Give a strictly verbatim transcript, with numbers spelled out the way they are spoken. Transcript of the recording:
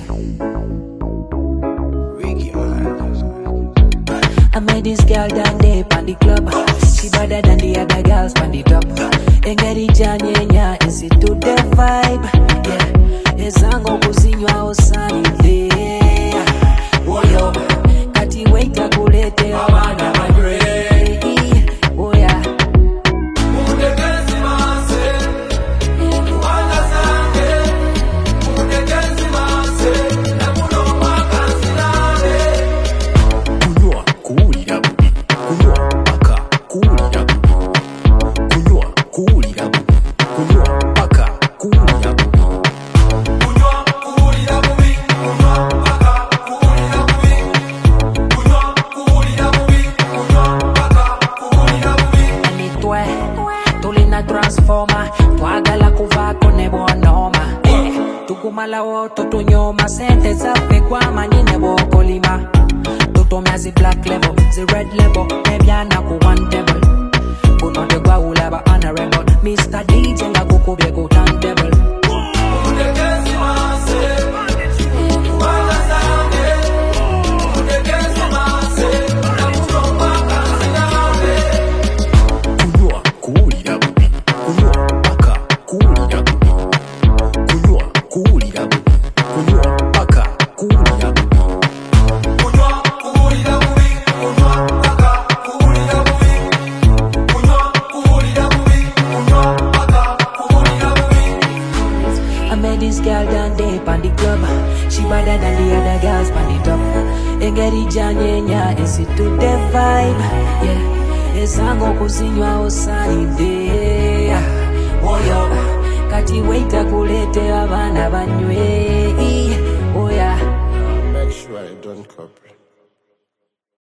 I met this girl down there on the club. She better than the other girls on the top. And get it janyenya, is it to the vibe? Yeah, esango kusinywa osani day. Woyo, kati waita kulete abana madre. Oh yeah. Transformer, twagala kuva kone bonoma. Eh, tukumala woto tunyoma, sente zafe kwa manyine bokolima. Toto myazi black level, zi red level, nebyana ku one table. Kuno de gwa ulaba honorable, Mister D J nga kukubye ku turntable. This girl down there on the club, she better than the other girls on the top. And get it janyenya, is it to the vibe? Yeah, esango kusinywa osani day. Woyo, kati waita kulete abana banywe. Oh yeah. Make sure I don't copy.